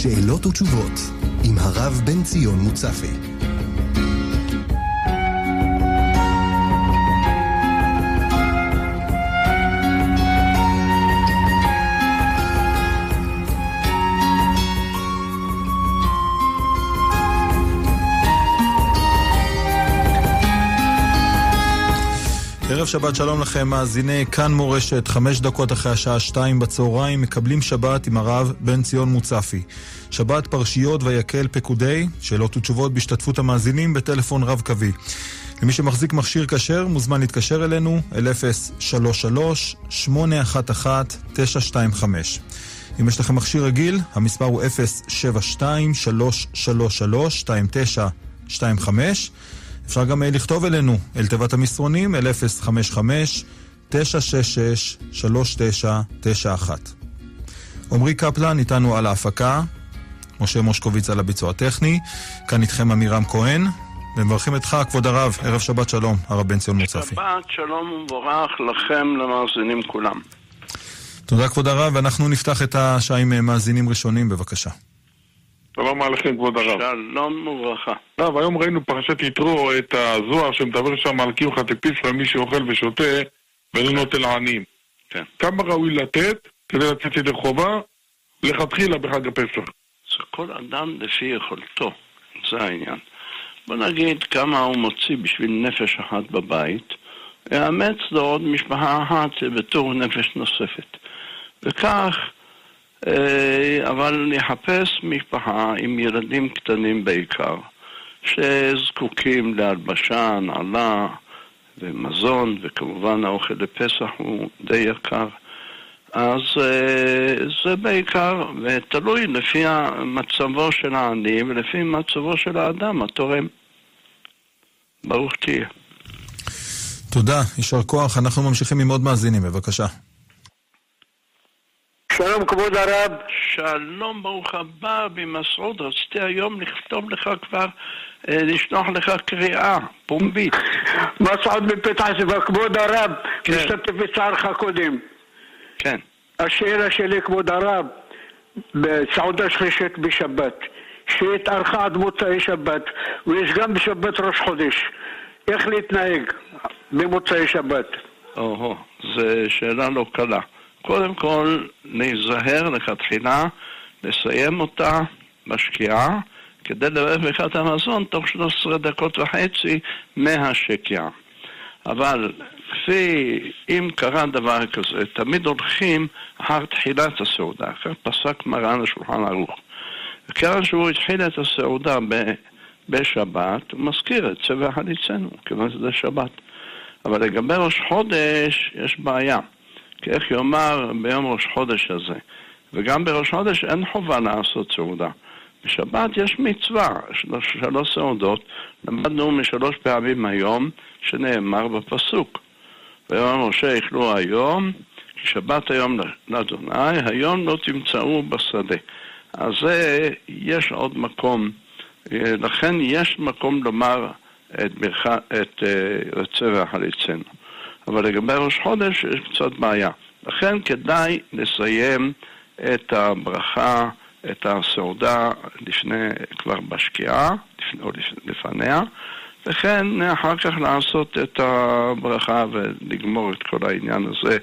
שאלות ותשובות עם הרב בן ציון מוצפי. ערב שבת שלום לכם, מאזיני כאן מורשת, 5 דקות אחרי השעה 2 בצהריים, מקבלים שבת עם הרב בן ציון מוצפי. שבת פרשיות ויקל פקודי, שאלות ותשובות בהשתתפות המאזינים בטלפון רב קווי. למי שמחזיק מכשיר כשר מוזמן להתקשר אלינו אל 033-811-925. אם יש לכם מכשיר רגיל, המספר הוא 072-333-2925. אפשר גם לכתוב אלינו, אל תיבת המסרונים, אל 055-966-3991. עמרי קפלן איתנו על ההפקה, משה מושקוביץ על הביצוע הטכני, כאן איתכם אמירם כהן, ומברכים אותך, כבוד הרב, ערב שבת שלום, הרב בן ציון מוצפי. שבת שלום ומבורך לכם, למאזינים כולם. תודה כבוד הרב, ואנחנו נפתח את השעה עם מאזינים ראשונים, בבקשה. שלום עליכם כבוד הרב. שלום וברכה. רב, היום ראינו פרשת יתרו את הזוהר שמדבר שם על קיום חטפיסרא, מי שאוכל ושותה ולא נוטל לעניים. כן. כמה ראוי לתת כדי לצאת ידי חובה לכתחילה בחג הפסח? זה כל אדם לפי יכולתו, זה העניין. בוא נגיד כמה הוא מוציא בשביל נפש אחת בבית, יאמץ לו עוד משפחה אחת בתור נפש נוספת. וכך אבל נחפש משפחה עם ילדים קטנים בעיקר, שזקוקים להלבשה, נעלה ומזון, וכמובן האוכל לפסח הוא די יקר. אז זה בעיקר, ותלוי לפי מצבו של העני ולפי מצבו של האדם, התורם. ברוך תהיה. תודה, יישר כוח. אנחנו ממשיכים עם עוד מאזינים, בבקשה. שלום כבוד הרב. שלום, ברוך הבא במסעוד. רציתי היום לכתוב לך כבר, לשלוח לך קריאה פומבית. מסעוד בפתח תקווה, כבוד הרב, משתתף בצערך קודם. כן. השאלה שלי כבוד הרב, בסעודה שלישית בשבת, שהתארכה עד מוצאי שבת, ויש גם בשבת ראש חודש, איך להתנהג במוצאי שבת? זו שאלה לא קלה. קודם כל, להיזהר לכתחילה, לסיים אותה בשקיעה, כדי לברך את המזון תוך 13 דקות וחצי מהשקיעה. אבל אם קרה דבר כזה, תמיד הולכים אחר תחילת הסעודה, כך פסק מרן השולחן ערוך. וכיוון שהוא התחיל את הסעודה בשבת, הוא מזכיר את צבע חליצנו, כיוון שזה שבת. אבל לגבי ראש חודש יש בעיה. כי איך יאמר ביום ראש חודש הזה, וגם בראש חודש אין חובה לעשות סעודה. בשבת יש מצווה, 3 סעודות, למדנו 3 פעמים היום, שנאמר בפסוק. ויאמר משה אכלו היום, כי שבת היום לאדוני, היום לא תמצאו בשדה. אז יש עוד מקום, לכן יש מקום לומר את צבע חליצנו. אבל לגבי ראש חודש יש קצת בעיה. לכן כדאי לסיים את הברכה, את הסעודה כבר בשקיעה, או לפניה, וכן אחר כך לעשות את הברכה ולגמור את כל העניין הזה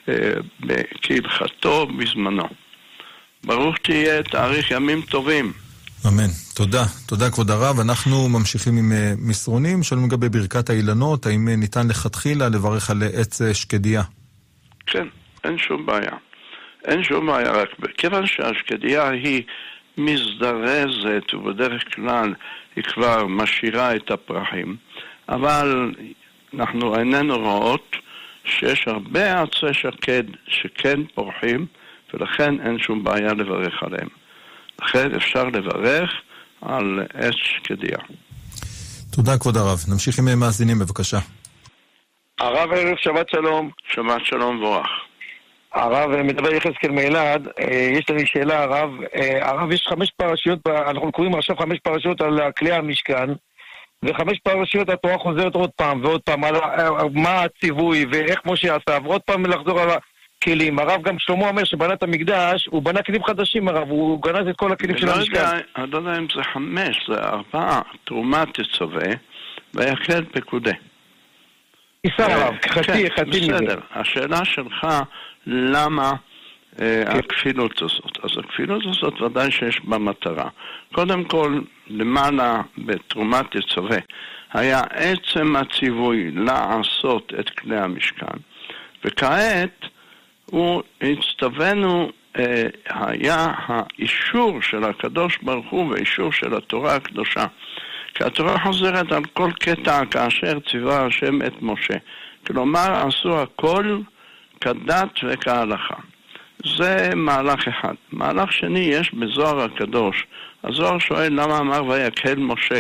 כהלכתו בזמנו. ברוך תהיה, תאריך ימים טובים. אמן. תודה. תודה כבוד הרב. אנחנו ממשיכים עם מסרונים. שלום לגבי ברכת האילנות. האם ניתן לכתחילה לברך על עץ שקדיה? כן, אין שום בעיה. אין שום בעיה, רק כיוון שהשקדיה היא מזדרזת ובדרך כלל היא כבר משאירה את הפרחים, אבל אנחנו איננו רואות שיש הרבה עצי שקד שכן פורחים, ולכן אין שום בעיה לברך עליהם. לכן אפשר לברך על עץ שקדיה. תודה כבוד הרב. נמשיך עם מאזינים בבקשה. הרב ערב שבת שלום. שבת שלום וברך. הרב מדבר יחזקאל מאלעד. יש לי שאלה הרב, יש 5 פרשיות, אנחנו קוראים עכשיו 5 פרשיות על כלי המשכן, ו5 פרשיות התורה חוזרת עוד פעם ועוד פעם על מה הציווי ואיך משה עשה, ועוד פעם לחזור על כלים. הרב גם שלמה אומר שבנה את המקדש, הוא בנה כלים חדשים, הרב, הוא גנז את כל הכלים של המשכן. אני לא יודע אם זה 5, זה 4, תרומה תצווה, ויקל פקודי. ניסה הרב, חצי מזה. בסדר, השאלה שלך, למה הכפילות הזאת? אז הכפילות הזאת ודאי שיש בה מטרה. קודם כל, למעלה בתרומה תצווה, היה עצם הציווי לעשות את כלי המשכן, וכעת הוא הצטווינו, היה האישור של הקדוש ברוך הוא והאישור של התורה הקדושה. כי התורה חוזרת על כל קטע כאשר ציווה השם את משה. כלומר, עשו הכל כדת וכהלכה. זה מהלך אחד. מהלך שני יש בזוהר הקדוש. הזוהר שואל למה אמר ויקהל משה.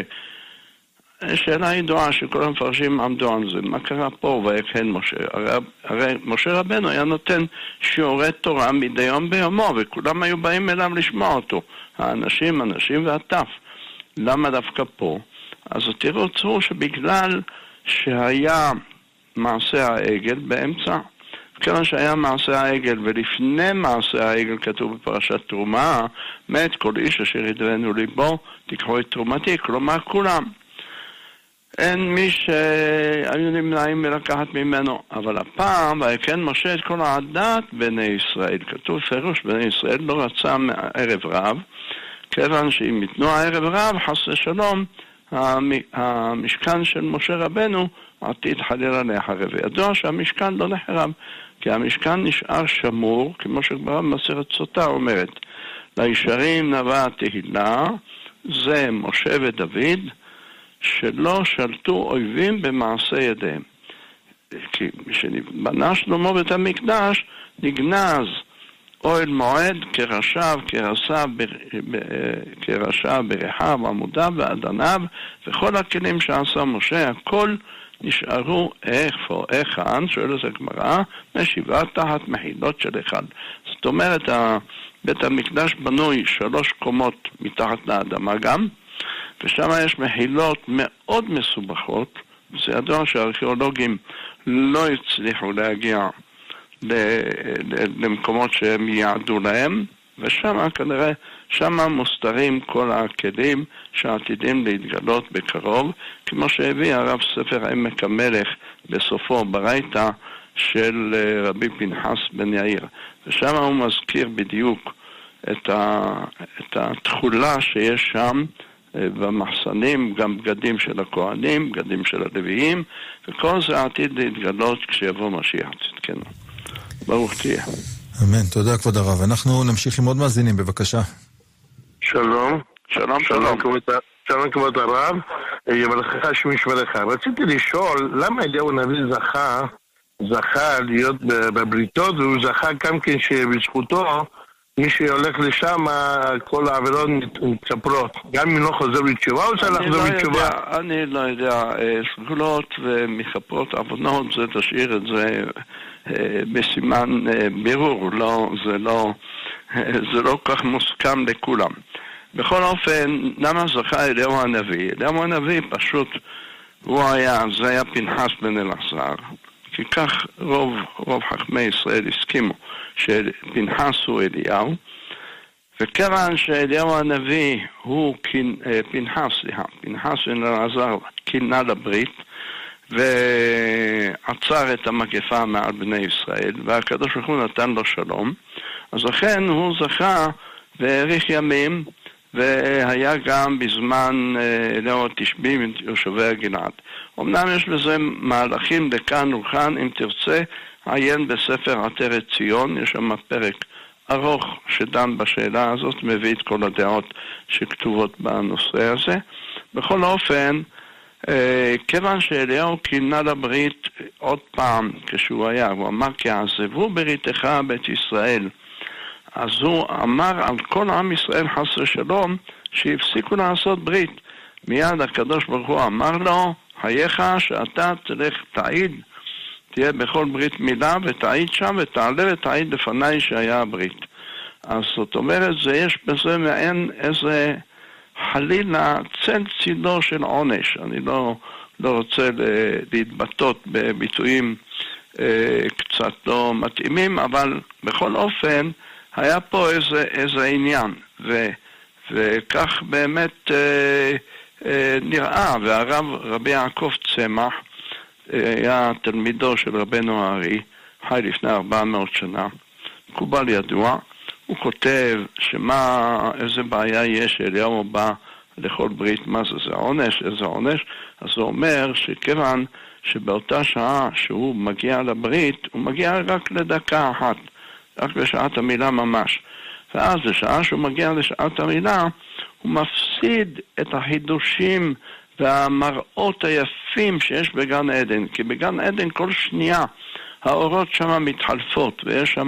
שאלה ידועה שכל המפרשים עמדו על זה. מה קרה פה ויקהל משה? הרי משה רבנו היה נותן שיעורי תורה מדי יום ביומו, וכולם היו באים אליו לשמוע אותו. האנשים, הנשים והטף. למה דווקא פה? אז התירוץ הוא שבגלל שהיה מעשה העגל באמצע, כיוון שהיה מעשה העגל ולפני מעשה העגל כתוב בפרשת תרומה, מת כל איש אשר ידרנו ליבו, תיקחו את תרומתי, כלומר כולם. אין מי שהיו נמנעים מלקחת ממנו, אבל הפעם ויקהל משה את כל העדת בני ישראל. כתוב פירוש בני ישראל לא רצה ערב רב, כיוון שאם יתנו הערב רב, חס ושלום, המשכן של משה רבנו עתיד חלילה להחרב. ידוע שהמשכן לא נחרב, כי המשכן נשאר שמור, כמו שגמרא במסכת סוטה אומרת, לישרים נבע תהילה, זה משה ודוד, שלא שלטו אויבים במעשה ידיהם. כי כשבנה שלמה בית המקדש, נגנז אוהל מועד כראשיו ברכיו, עמודיו ואדניו, וכל הכלים שעשה משה, הכל נשארו היכן, שואלת הגמרא, משיבה תחת מחילות של אחד. זאת אומרת, בית המקדש בנוי 3 קומות מתחת לאדמה גם, ושם יש מחילות מאוד מסובכות. זה ידוע שהארכיאולוגים לא הצליחו להגיע למקומות שהם יעדו להם, ושם כנראה, שם מוסתרים כל הכלים שעתידים להתגלות בקרוב, כמו שהביא הרב ספר עמק המלך בסופו ברייתא של רבי פנחס בן יאיר. ושם הוא מזכיר בדיוק את התכולה שיש שם במחסנים, גם בגדים של הכהנים, בגדים של הלוויים, וכל זה עתיד להתגלות כשיבוא משיח צדקנו. ברוך תהיה. אמן, תודה כבוד הרב. אנחנו נמשיך עם עוד מאזינים, בבקשה. שלום. שלום. שלום כבוד הרב, יברכך שמי שמרך. רציתי לשאול, למה אליהו הנביא זכה להיות בבריתות, והוא זכה גם כן שבזכותו מי שהולך לשם, כל העבירות מתכפרות. גם אם לא חוזר בתשובה, או צריך לחזור בתשובה? אני לא יודע, סגולות ומכפרות עוונות, זה תשאיר את זה בסימן בירור, זה לא כך מוסכם לכולם. בכל אופן, למה זכה אליהו הנביא? אליהו הנביא פשוט, זה היה פנחס בן אלעזר, כי כך רוב חכמי ישראל הסכימו שפנחס הוא אליהו, וכיוון שאליהו הנביא הוא פנחס בן אלעזר כינה לברית ועצר את המגפה מעל בני ישראל, והקדוש ברוך הוא נתן לו שלום, אז לכן הוא זכה והאריך ימים, והיה גם בזמן אליהו התשבי מיושבי הגלעד. אמנם יש בזה מהלכים לכאן וכאן, אם תרצה עיין בספר עטרת ציון, יש שם פרק ארוך שדן בשאלה הזאת, מביא את כל הדעות שכתובות בנושא הזה. בכל אופן, כיוון שאליהו כינה לברית עוד פעם כשהוא היה, הוא אמר כי עזבו בריתך בית ישראל, אז הוא אמר על כל עם ישראל חס ושלום שהפסיקו לעשות ברית. מיד הקדוש ברוך הוא אמר לו, חייך שאתה תלך תעיד, תהיה בכל ברית מילה ותעיד שם ותעלה ותעיד לפני שהיה הברית. אז זאת אומרת, יש בזה מעין איזה חלילה צל צידו של עונש. אני לא רוצה להתבטאות בביטויים קצת לא מתאימים, אבל בכל אופן היה פה איזה עניין, וכך באמת נראה. והרב רבי יעקב צמח היה תלמידו של רבנו הארי, חי לפני 400 שנה, מקובל ידוע. הוא כותב איזה בעיה יש, אליהו בא לכל ברית, מה זה עונש, איזה עונש. אז הוא אומר שכיוון שבאותה שעה שהוא מגיע לברית, הוא מגיע רק לדקה אחת, רק בשעת המילה ממש. ואז בשעה שהוא מגיע לשעת המילה, הוא מפסיד את החידושים והמראות היפים שיש בגן עדן. כי בגן עדן כל שנייה האורות שם מתחלפות, ויש שם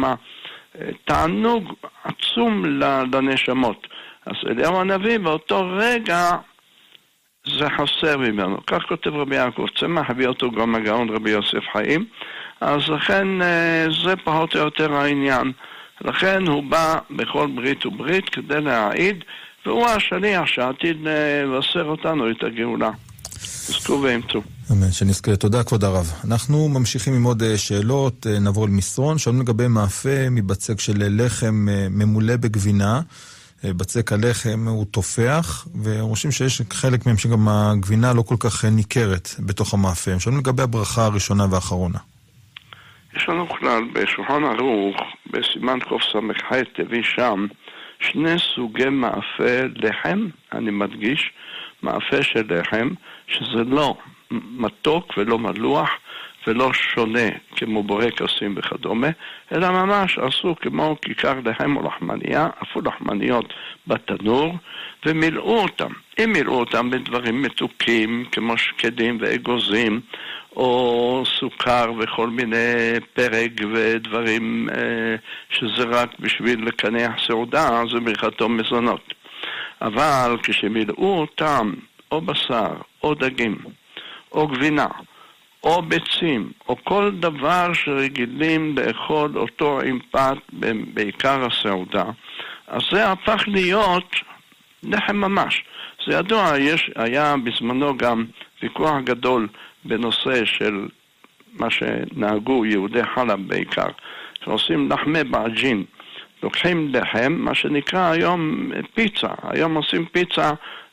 תענוג עצום לנשמות. אז אליהו הנביא באותו רגע זה חסר ממנו. כך כותב רבי יעקב צמח, הביא אותו גם הגאון רבי יוסף חיים. אז לכן זה פחות או יותר העניין. לכן הוא בא בכל ברית וברית כדי להעיד, והוא השליח שעתיד לבשר אותנו את הגאולה. נזכו ואמצו. אמן, שנזכה. תודה כבוד הרב. אנחנו ממשיכים עם עוד שאלות, נעבור למסרון. שואלים לגבי מאפה מבצק של לחם ממולא בגבינה. בצק הלחם הוא תופח, ורושמים שיש חלק מהם שגם הגבינה לא כל כך ניכרת בתוך המאפה. הם שואלים לגבי הברכה הראשונה והאחרונה. יש לנו כלל בשולחן ערוך, בסימן קס"ח, תביא שם שני סוגי מאפה לחם, אני מדגיש, מאפה של לחם, שזה לא מתוק ולא מלוח ולא שונה כמו בורקסים וכדומה, אלא ממש עשו כמו כיכר לחם או לחמניה, אפו לחמניות בתנור, ומילאו אותם. אם מילאו אותם בדברים מתוקים כמו שקדים ואגוזים, או סוכר וכל מיני פרק ודברים שזה רק בשביל לקנח סעודה, זה ברכתו מזונות. אבל כשמילאו אותם או בשר, או דגים, או גבינה, או ביצים, או כל דבר שרגילים לאכול אותו עם פת בעיקר הסעודה, אז זה הפך להיות לחם ממש. זה ידוע, היה בזמנו גם ויכוח גדול בנושא של מה שנהגו יהודי חלב בעיקר, שעושים לחמי בעג'ין. לוקחים לחם, מה שנקרא היום פיצה. היום עושים פיצה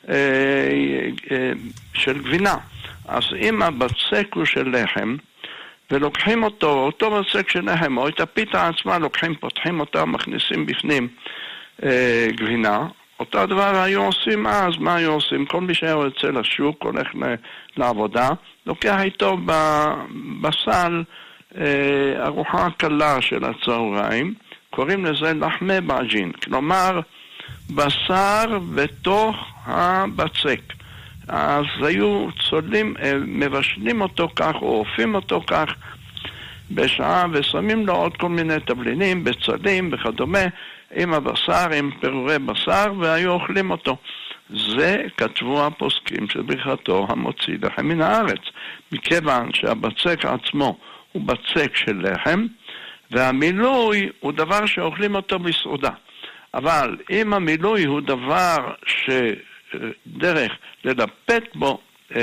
של גבינה. אז אם הבצק הוא של לחם, ולוקחים אותו בצק של לחם, או את הפיתה עצמה, לוקחים, פותחים אותה, מכניסים בפנים גבינה, אותו הדבר היו עושים אז. מה היו עושים? כל מי שהיה יוצא לשוק, הולך לעבודה, לוקח איתו בסל ארוחה קלה של הצהריים, קוראים לזה לחמי בעג'ין, כלומר בשר בתוך הבצק. אז היו צוללים, מבשלים אותו כך או אופים אותו כך בשעה, ושמים לו עוד כל מיני תבלינים, בצלים וכדומה, עם הבשר, עם פירורי בשר, והיו אוכלים אותו. זה כתבו הפוסקים של ברכתו המוציא לחם מן הארץ, מכיוון שהבצק עצמו הוא בצק של לחם, והמילוי הוא דבר שאוכלים אותו בסעודה. אבל אם המילוי הוא דבר שדרך ללפת בו,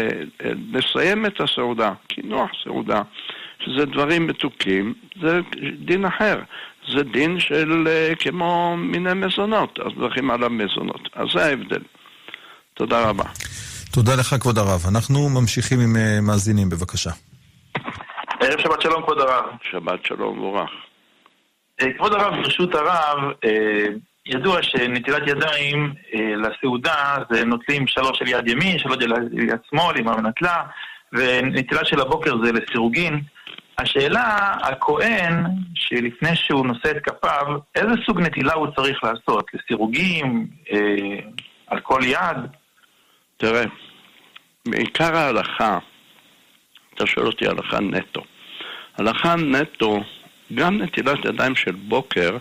לסיים את הסעודה, כינוח סעודה, שזה דברים מתוקים, זה דין אחר. זה דין של כמו מיני מזונות, אז דרכים על המזונות. אז זה ההבדל. תודה רבה. תודה לך כבוד הרב. אנחנו ממשיכים עם מאזינים, בבקשה. ערב שבת שלום כבוד הרב. שבת שלום וברך. כבוד הרב, ברשות הרב, ידוע שנטילת ידיים לסעודה זה נוטלים 3 על יד ימין, 3 על יד שמאל עם המנטלה, ונטילה של הבוקר זה לסירוגין. השאלה, הכהן שלפני שהוא נושא את כפיו, איזה סוג נטילה הוא צריך לעשות? לסירוגים, על כל יד? תראה, בעיקר ההלכה, אתה שואל אותי הלכה נטו. הלכה נטו, גם נטילת ידיים של בוקר,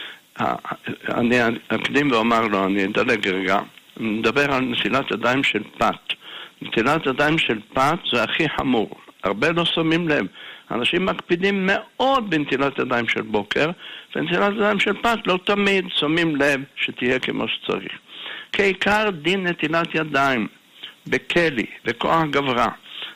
אני אקדים ואומר לו, אני אדלג רגע, נדבר על נטילת ידיים של פת. נטילת ידיים של פת זה הכי חמור. הרבה לא שמים לב. אנשים מקפידים מאוד בנטילת ידיים של בוקר, ונטילת ידיים של פת לא תמיד שמים לב שתהיה כמו שצריך. כעיקר דין נטילת ידיים בכלי וכוח גברה,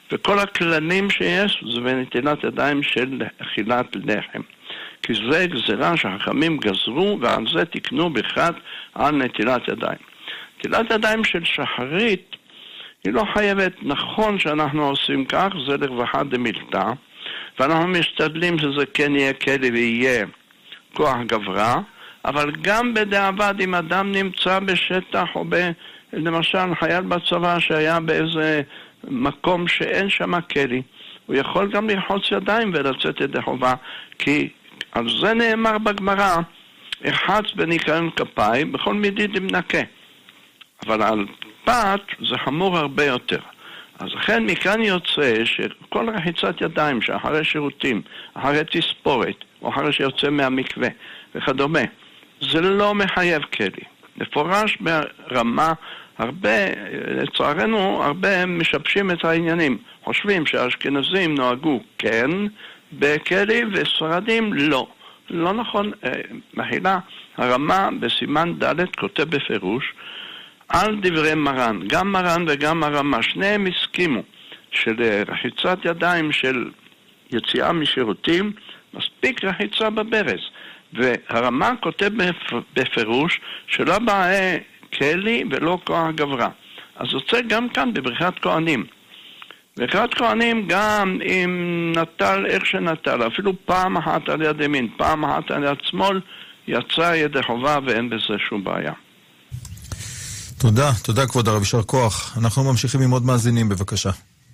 וכל הכללים שיש זה בנטילת ידיים של אכילת לחם. כי זה גזירה שהחכמים גזרו ועל זה תקנו בכלל על נטילת ידיים. נטילת ידיים של שחרית היא לא חייבת, נכון שאנחנו עושים כך, זה לרווחה דמילתא, ואנחנו משתדלים שזה כן יהיה כלי ויהיה כוח גברה, אבל גם בדיעבד אם אדם נמצא בשטח או למשל חייל בצבא שהיה באיזה מקום שאין שם כלי, הוא יכול גם לרחוץ ידיים ולצאת ידי חובה, כי על זה נאמר בגמרא, הרחץ בניקיון כפיים בכל מדיד מנקה. אבל על פת זה חמור הרבה יותר. אז לכן מכאן יוצא שכל רחיצת ידיים שאחרי שירותים, אחרי תספורת, או אחרי שיוצא מהמקווה וכדומה, זה לא מחייב כלי. לפורש ברמה הרבה, לצערנו, הרבה משבשים את העניינים. חושבים שהאשכנזים נוהגו כן בכלי וספרדים לא. לא נכון. מחילה, הרמה בסימן ד' כותב בפירוש על דברי מרן. גם מרן וגם הרמה, שניהם הסכימו של רחיצת ידיים של יציאה משירותים, מספיק רחיצה בברז. והרמה כותב בפירוש שלא באה כלי ולא כוח גברה. אז יוצא גם כאן בברכת כהנים. ברכת כהנים גם אם נטל איך שנטל, אפילו פעם אחת על יד ימין, פעם אחת על יד שמאל, יצא ידי חובה ואין בזה שום בעיה. תודה, תודה כבוד הרב, יישר כוח. אנחנו ממשיכים עם עוד מאזינים, בבקשה.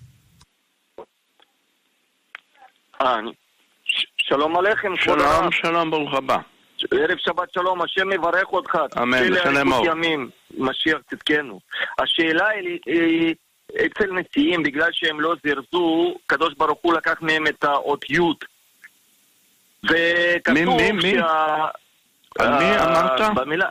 שלום עליכם. שלום, שלום, ברוך הבא. ערב שבת שלום, השם מברך אותך. אמן, לחלמו. משיח תתקנו. השאלה היא, אצל נשיאים, בגלל שהם לא זרזו, קדוש ברוך הוא לקח מהם את האותיות. וכתוב מי? על מי אמרת? במילה,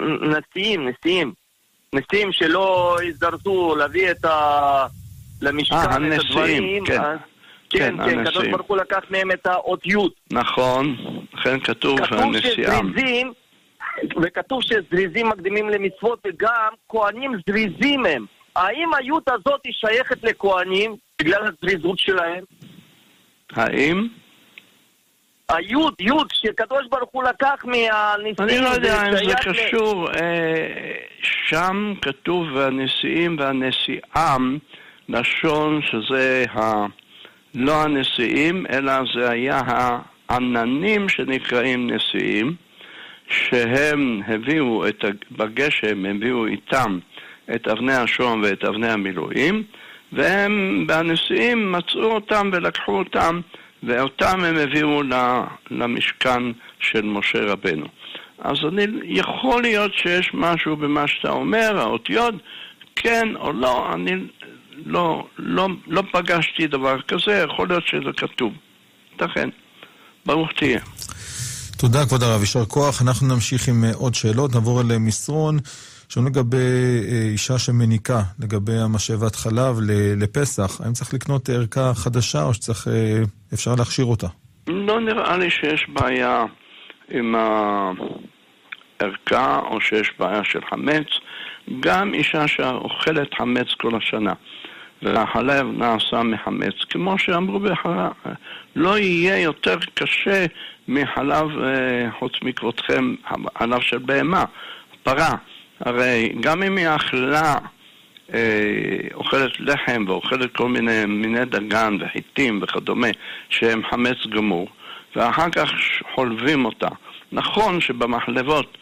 נשיאים שלא הזדרזו להביא למשכן את הדברים. כן, קדוש ברוך הוא לקח מהם את האותיות. נכון, לכן כתוב הנשיאם. וכתוב שזריזים מקדימים למצוות, וגם כהנים זריזים הם. האם היות הזאת היא שייכת לכהנים בגלל הזריזות שלהם? האם? היות שקדוש ברוך הוא לקח מהנשיאים. אני לא יודע אם זה קשור. שם כתוב הנשיאים והנשיאם, לשון שזה לא הנשיאים, אלא זה היה העננים שנקראים נשיאים, שהם הביאו בגשם, הביאו איתם את אבני השום ואת אבני המילואים, והם בנשיאים מצאו אותם ולקחו אותם, ואותם הם הביאו למשכן של משה רבנו. אז יכול להיות שיש משהו במה שאתה אומר, האותיות, כן או לא, אני לא פגשתי דבר כזה, יכול להיות שזה כתוב. תכן, ברוך תהיה. תודה כבוד הרב, יישר כוח. אנחנו נמשיך עם עוד שאלות, נעבור אל מסרון, שואלים לגבי אישה שמניקה, לגבי המשאבת חלב לפסח, האם צריך לקנות ערכה חדשה או שאפשר להכשיר אותה? לא נראה לי שיש בעיה עם הערכה או שיש בעיה של חמץ, גם אישה שאוכלת חמץ כל השנה. והחלב נעשה מחמץ, כמו שאמרו בחרה, לא יהיה יותר קשה מחלב חוץ מכבודכם, חלב של בהמה, פרה. הרי גם אם היא אכלה, אוכלת לחם ואוכלת כל מיני דגן וחיטים וכדומה, שהם חמץ גמור, ואחר כך חולבים אותה. נכון שבמחלבות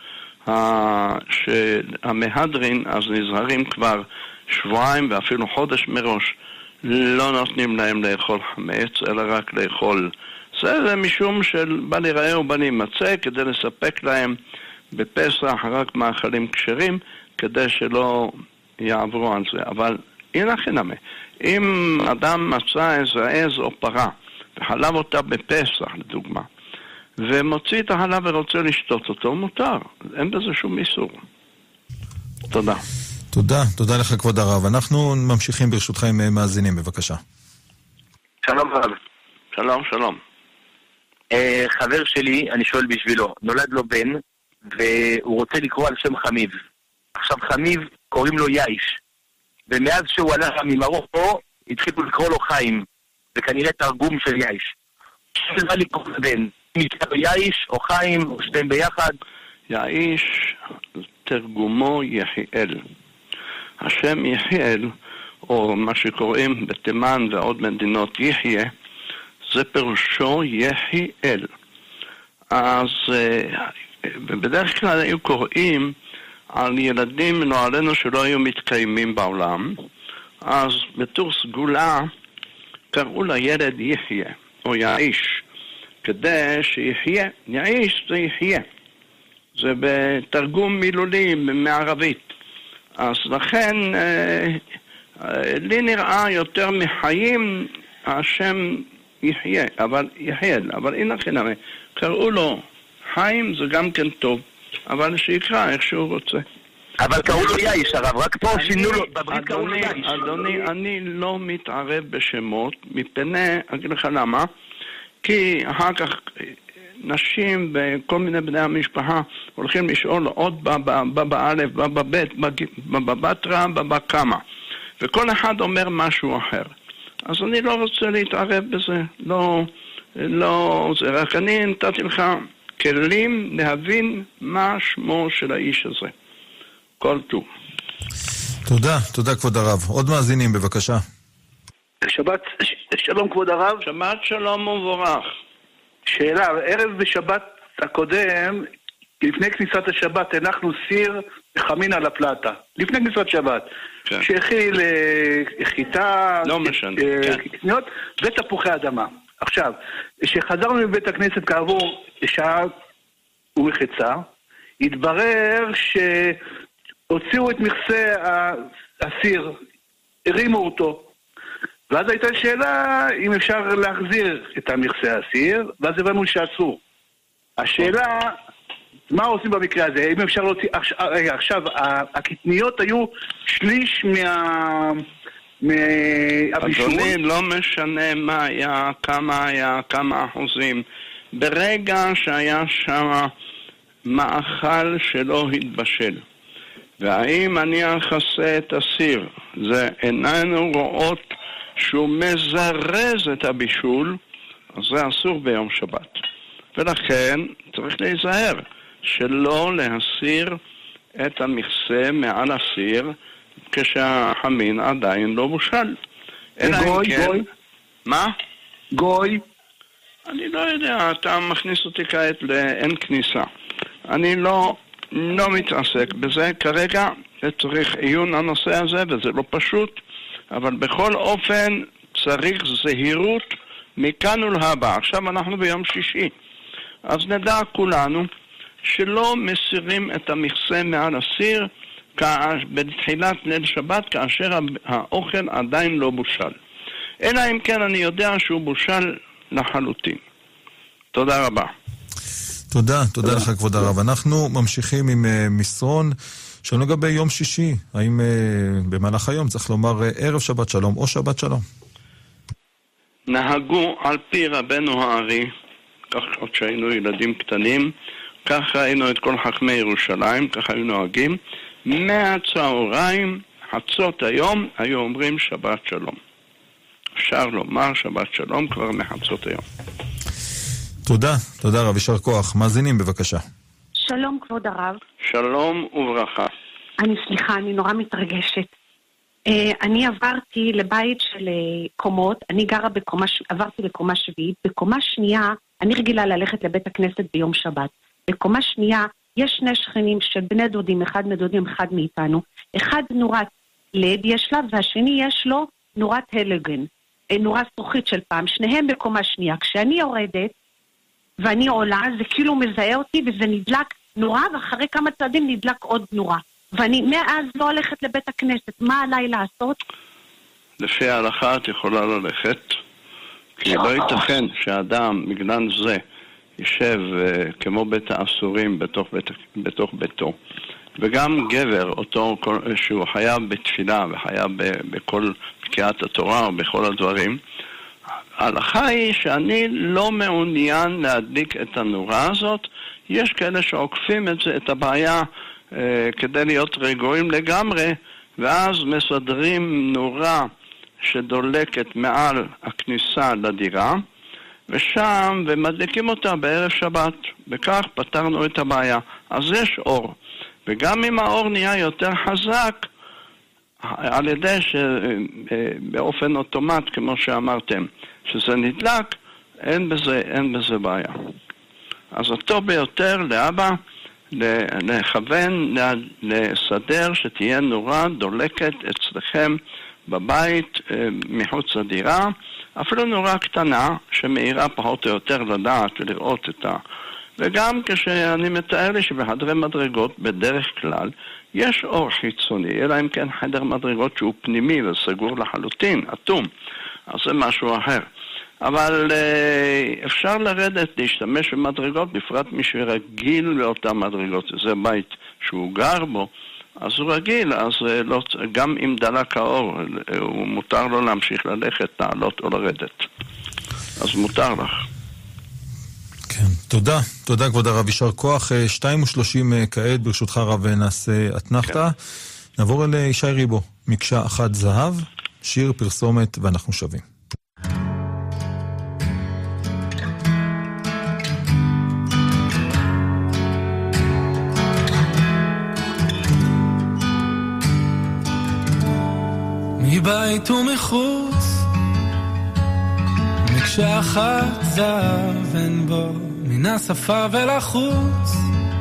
שהמהדרין אז נזהרים כבר שבועיים ואפילו חודש מראש, לא נותנים להם לאכול חמץ, אלא רק לאכול. זה משום של בל ייראה ובל יימצא, כדי לספק להם בפסח רק מאכלים כשרים, כדי שלא יעברו על זה. אבל הנה חינמה, אם אדם מצא איזה עז או פרה, וחלב אותה בפסח לדוגמה, ומוציא את החלב ורוצה לשתות אותו, מותר. אין בזה שום איסור. תודה. תודה לך כבוד הרב. אנחנו ממשיכים ברשותך עם מאזינים, בבקשה. שלום רב. שלום. חבר שלי, אני שואל בשבילו, נולד לו בן, והוא רוצה לקרוא על שם חמיב. עכשיו חמיב קוראים לו יאיש, ומאז שהוא עלה ממרוקו, התחילו לקרוא לו חיים, זה כנראה תרגום של יאיש. זה מה לקרוא לבן, נקרא לו יאיש או חיים או שתיים ביחד? יאיש, תרגומו יחיאל. השם יחיאל, או מה שקוראים בתימן ועוד מדינות יחיה, זה פירושו יחיאל. אז בדרך כלל היו קוראים על ילדים מנועלינו שלא היו מתקיימים בעולם, אז בתור סגולה קראו לילד יחיה, או יאיש, כדי שיחיה. יאיש זה יחיה. זה בתרגום מילולי מערבית. אז לכן לי נראה יותר מחיים השם יחיה, אבל יחיאל, אבל הנה חינמי. קראו לו חיים, זה גם כן טוב, אבל שיקרא איך שהוא רוצה. אבל קראו לו יאיש, הרב, רק פה שינו לו, בברית קראו לו יאיש. אדוני, אני לא מתערב בשמות, מפני, אגיד לך למה, כי אחר כך נשים וכל מיני בני המשפחה הולכים לשאול עוד באלף, בבית, בבטרה, בבקמה, וכל אחד אומר משהו אחר. אז אני לא רוצה להתערב בזה, זה רק אני נתתי לך כלים להבין מה שמו של האיש הזה. כל טוב. תודה כבוד הרב. עוד מאזינים בבקשה. שבת שלום כבוד הרב. שבת שלום וברך. שאלה, ערב בשבת הקודם, לפני כניסת השבת, הנחנו סיר חמין על הפלטה. לפני כניסת שבת. כן. שהכיל חיטה, לא משנה, קטניות ותפוחי אדמה. עכשיו, כשחזרנו מבית הכנסת כעבור שעה ומחצה, התברר שהוציאו את מכסה הסיר, הרימו אותו. ואז הייתה שאלה אם אפשר להחזיר את המכסה הסיר, ואז הבנו שאסור. השאלה, מה עושים במקרה הזה? אם אפשר להוציא... עכשיו, הקטניות היו שליש מהבישול. אדוני, לא משנה מה היה, כמה אחוזים. ברגע שהיה שם מאכל שלא התבשל, והאם אני אכסה את הסיר, זה איננו רואות שהוא מזרז את הבישול, אז זה אסור ביום שבת. ולכן צריך להיזהר שלא להסיר את המכסה מעל הסיר כשהחמין עדיין לא בושל. גוי? מה? גוי? אני לא יודע, אתה מכניס אותי כעת לאין כניסה. אני לא מתעסק בזה כרגע, צריך עיון הנושא הזה וזה לא פשוט, אבל בכל אופן צריך זהירות מכאן ולהבא. עכשיו אנחנו ביום שישי, אז נדע כולנו שלא מסירים את המכסה מעל הסיר בתחילת ליל שבת כאשר האוכל עדיין לא בושל. אלא אם כן אני יודע שהוא בושל לחלוטין. תודה רבה. תודה לך כבוד הרב. אנחנו ממשיכים עם מסרון שלנו לגבי יום שישי. האם במהלך היום צריך לומר ערב שבת שלום או שבת שלום? נהגו על פי רבנו הארי, כך עוד שהיינו ילדים קטנים, כך ראינו את כל חכמי ירושלים, כך היו נוהגים, מהצהריים, חצות היום, היו אומרים שבת שלום. אפשר לומר שבת שלום כבר מחצות היום. תודה רב, יישר כוח. מאזינים בבקשה. שלום כבוד הרב. שלום וברכה. סליחה, אני נורא מתרגשת. אני עברתי לבית של קומות, אני גרה עברתי לקומה שביעית, בקומה שנייה, אני רגילה ללכת לבית הכנסת ביום שבת. בקומה שנייה יש שני שכנים של בני דודים, אחד מדודים, אחד מאיתנו. אחד נורת לד יש לה, והשני יש לו נורת הלגן, נורה זכוכית של פעם, שניהם בקומה שנייה. כשאני יורדת ואני עולה, זה כאילו מזהה אותי וזה נדלק נורה, ואחרי כמה צעדים נדלק עוד נורה. ואני מאז לא הולכת לבית הכנסת. מה עליי לעשות? לפי ההלכה את יכולה ללכת, כי לא ייתכן שאדם בגלל זה יישב כמו בית האסורים בתוך ביתו. וגם גבר, אותו שהוא חייב בתפילה וחייב בכל בקיעת התורה או בכל הדברים, ההלכה היא שאני לא מעוניין להדליק את הנורה הזאת. יש כאלה שעוקפים את הבעיה כדי להיות רגועים לגמרי, ואז מסדרים נורה שדולקת מעל הכניסה לדירה, ושם, ומדליקים אותה בערב שבת, וכך פתרנו את הבעיה. אז יש אור, וגם אם האור נהיה יותר חזק, על ידי שבאופן אוטומט, כמו שאמרתם, שזה נדלק, אין בזה בעיה. אז הטוב ביותר לאבא, לכוון, לסדר שתהיה נורה דולקת אצלכם בבית, מחוץ לדירה, אפילו נורה קטנה שמאירה פחות או יותר לדעת ולראות אותה. וגם כשאני מתאר לי שבחדרי מדרגות בדרך כלל יש אור חיצוני, אלא אם כן חדר מדרגות שהוא פנימי וסגור לחלוטין, אטום, אז זה משהו אחר. אבל אפשר לרדת, להשתמש במדרגות, בפרט מי שרגיל לאותן מדרגות, זה בית שהוא גר בו, אז הוא רגיל, אז לא, גם אם דלק האור, הוא מותר לו להמשיך ללכת, לעלות או לרדת. אז מותר לך. כן, תודה. תודה כבוד הרב, יישר כוח. 2:30 כעת, ברשותך רב, נעשה אתנחתא. כן. נעבור אל ישי ריבו, מקשה אחת זהב, שיר פרסומת ואנחנו שווים. מבית ומחוץ, מקשה אחת זהב אין בו, מן השפה ולחוץ,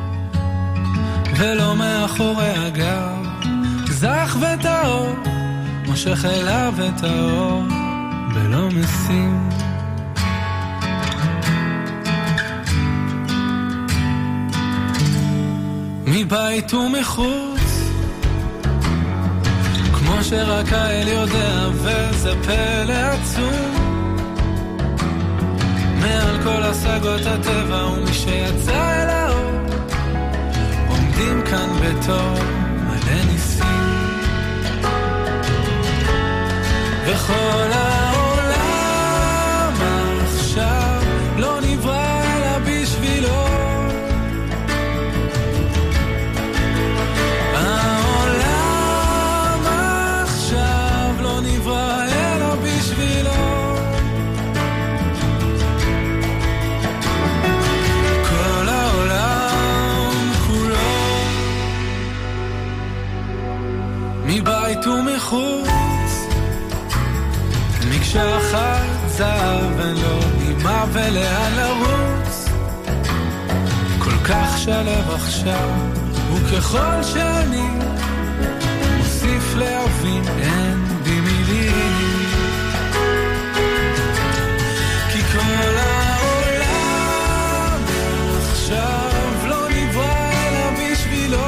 ולא מאחורי הגב, זך וטהור, מושך אליו את האור, ולא משים. מבית ומחוץ, כמו שרק האל יודע, וזה פלא עצום, מעל כל השגות הטבע ומי שיצא אל האור, עומדים כאן בתור מלא ניסים, וכל העולם עכשיו לא נברא אלא בשבילו, העולם עכשיו לא נברא אלא בשבילו, כל העולם כולו, מבית ומחוץ, מקשה אחת זהב ולא נימה ולאן לרוץ, כל כך שלב עכשיו, וככל שאני מוסיף להבין אין בי מילים, כי כל העולם עכשיו לא נברא אלא בשבילו,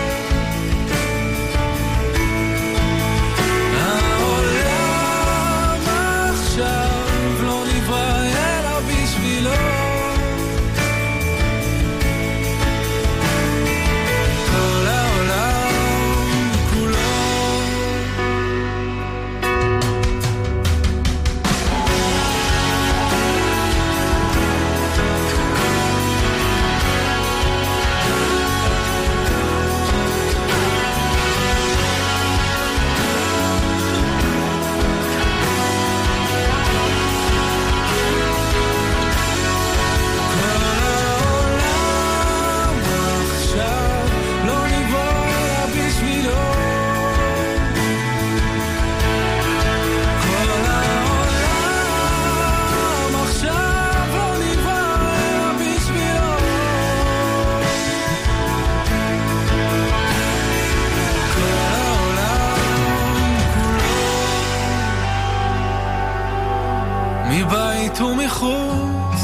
מבית ומחוץ,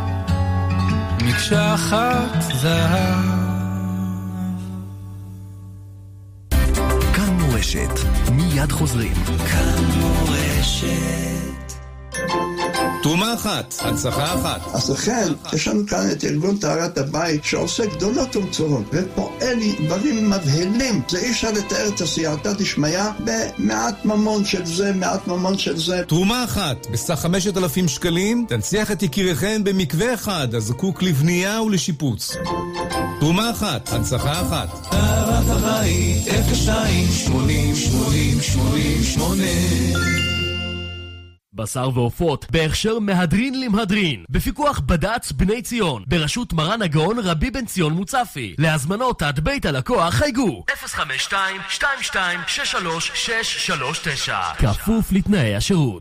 מקשה אחת זהב. כאן מורשת, מיד חוזרים. כאן מורשת. תרומה אחת, הנצחה אחת. אז לכן, יש לנו כאן את ארגון טהרת הבית שעושה גדולות ומצורות ופועל דברים מבהלים. זה אי אפשר לתאר את הסייעתא דשמיא במעט ממון של זה, מעט ממון של זה. תרומה אחת, בסך 5,000 שקלים, תנציח את יקיריכם במקווה אחד הזקוק לבנייה ולשיפוץ. תרומה אחת, הנצחה אחת. טהרת הבית, 02-80-80-80-8 בשר ועופות, בהכשר מהדרין למהדרין, בפיקוח בד"ץ בני ציון, בראשות מרן הגאון רבי בן ציון מוצפי. להזמנות עד בית הלקוח חייגו 052-2263-639, כפוף לתנאי השירות.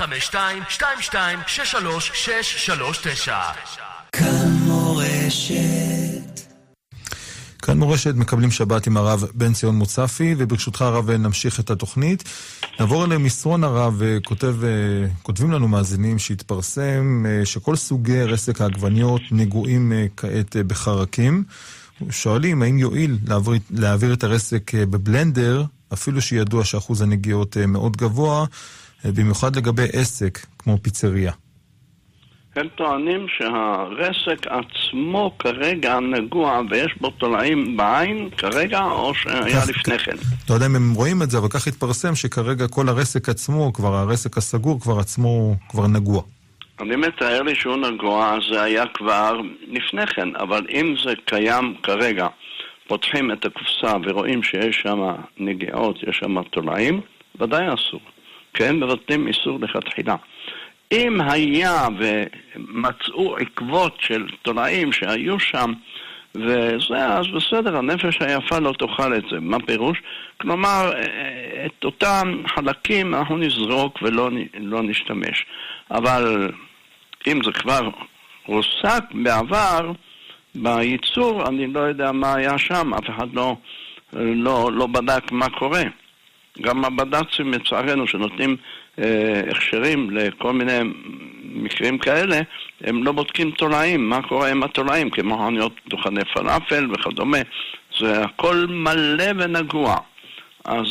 052-2263-639. כאן מורשת. כאן מורשת מקבלים שבת עם הרב בן ציון מוצפי, וברשותך הרב נמשיך את התוכנית. נעבור למסרון הרב, כותבים לנו מאזינים שהתפרסם שכל סוגי רסק העגבניות נגועים כעת בחרקים. שואלים האם יועיל להעביר את הרסק בבלנדר, אפילו שידוע שאחוז הנגיעות מאוד גבוה, במיוחד לגבי עסק כמו פיצריה. הם טוענים שהרסק עצמו כרגע נגוע ויש בו תולעים בעין כרגע, או שהיה לפני כן? לא יודע אם הם רואים את זה, אבל כך התפרסם שכרגע כל הרסק עצמו, כבר הרסק הסגור כבר עצמו כבר נגוע. אני מתאר לי שהוא נגוע, זה היה כבר לפני כן, אבל אם זה קיים כרגע, פותחים את הקופסה ורואים שיש שם נגיעות, יש שם תולעים, ודאי אסור. כן, מבטלים איסור לכתחילה. אם היה ומצאו עקבות של תולעים שהיו שם וזה, אז בסדר, הנפש היפה לא תאכל את זה. מה פירוש? כלומר, את אותם חלקים אנחנו נזרוק ולא נשתמש. אבל אם זה כבר רוסק בעבר בייצור, אני לא יודע מה היה שם, אף אחד לא בדק מה קורה. גם הבד"צים מצערנו שנותנים הכשרים לכל מיני מקרים כאלה, הם לא בודקים תולעים, מה קורה עם התולעים, כמו חנויות דוכני פלאפל וכדומה. זה הכל מלא ונגוע. אז